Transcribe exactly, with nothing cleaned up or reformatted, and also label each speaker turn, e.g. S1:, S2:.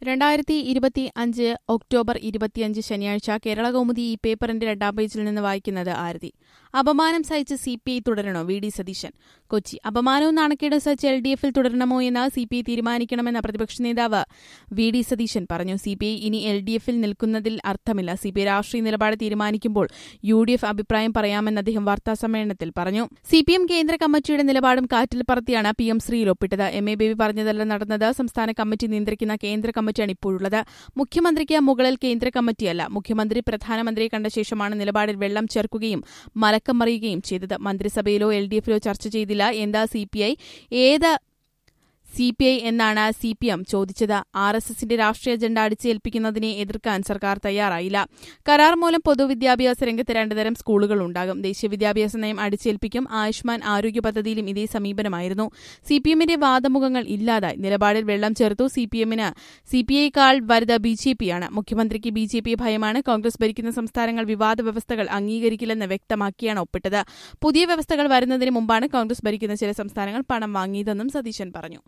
S1: രണ്ടായിരത്തി ഇരുപത്തി അഞ്ച് ഒക്ടോബർ ഇരുപത്തിയഞ്ച് ശനിയാഴ്ച കേരളകൗമുദി ഈ പേപ്പറിന്റെ രണ്ടാം പേജിൽ നിന്ന് വായിക്കുന്നത് ആരതി. അപമാനം സഹിച്ച് സി പി ഐ തുടരണോ? V D Satheesan. കൊച്ചി. അപമാനവും നാണക്കേടും സഹിച്ച് എൽ ഡി എഫിൽ തുടരണമോ എന്ന് സി പി ഐ തീരുമാനിക്കണമെന്ന് പ്രതിപക്ഷ നേതാവ് വി ഡി സതീശൻ പറഞ്ഞു. സി പി ഐ ഇനി എൽ ഡി എഫിൽ നിൽക്കുന്നതിൽ അർത്ഥമില്ല. സി പി ഐ രാഷ്ട്രീയ നിലപാട് തീരുമാനിക്കുമ്പോൾ യു ഡി എഫ് അഭിപ്രായം പറയാമെന്ന് അദ്ദേഹം വാർത്താസമ്മേളനത്തിൽ പറഞ്ഞു. സി പി എം കേന്ദ്ര കമ്മിറ്റിയുടെ നിലപാടും കാറ്റിൽ പറത്തിയാണ് പി എം ശ്രീയിൽ ഒപ്പിട്ടത്. എം എ ബേബി പറഞ്ഞതല്ല നടന്നത്. സംസ്ഥാന കമ്മിറ്റി നിയന്ത്രിക്കുന്ന കേന്ദ്ര കമ്മിറ്റിയാണ് ഇപ്പോഴുള്ളത്. മുഖ്യമന്ത്രിക്ക് മുകളിൽ കേന്ദ്ര കമ്മിറ്റിയല്ല. മുഖ്യമന്ത്രി പ്രധാനമന്ത്രിയെ കണ്ട ശേഷമാണ് നിലപാടിൽ വെള്ളം ചേർക്കുകയും മലക്കം മറിയുകയും ചെയ്തത്. മന്ത്രിസഭയിലോ എൽ ഡി എഫിലോ ചർച്ച ചെയ്തില്ല. എന്താ സി പി ഐ? ഏത് സി പി ഐ എന്നാണ് സി പി എം ചോദിച്ചത്. ആർ എസ് എസിന്റെ രാഷ്ട്രീയ അജണ്ട അടിച്ചേൽപ്പിക്കുന്നതിനെ എതിർക്കാൻ സർക്കാർ തയ്യാറായില്ല. കരാർ മൂലം പൊതുവിദ്യാഭ്യാസ രംഗത്ത് രണ്ടുതരം സ്കൂളുകൾ ഉണ്ടാകും. ദേശീയ വിദ്യാഭ്യാസ നയം അടിച്ചേൽപ്പിക്കും. ആയുഷ്മാൻ ആരോഗ്യ പദ്ധതിയിലും ഇതേ സമീപനമായിരുന്നു. സി പി എമ്മിന്റെ വാദമുഖങ്ങൾ ഇല്ലാതായി. നിലപാടിൽ വെള്ളം ചേർത്തു. സി പി എമ്മിന് സി പി ഐക്കാൾ വലുത് ബി ജെ പിയാണ്. മുഖ്യമന്ത്രിക്ക് ബി ജെ പി ഭയമാണ്. കോൺഗ്രസ് ഭരിക്കുന്ന സംസ്ഥാനങ്ങൾ വിവാദ വ്യവസ്ഥകൾ അംഗീകരിക്കില്ലെന്ന് വ്യക്തമാക്കിയാണ് ഒപ്പിട്ടത്. പുതിയ വ്യവസ്ഥകൾ വരുന്നതിന് മുമ്പാണ് കോൺഗ്രസ് ഭരിക്കുന്ന ചില സംസ്ഥാനങ്ങൾ പണം വാങ്ങിയതെന്നും സതീശൻ പറഞ്ഞു.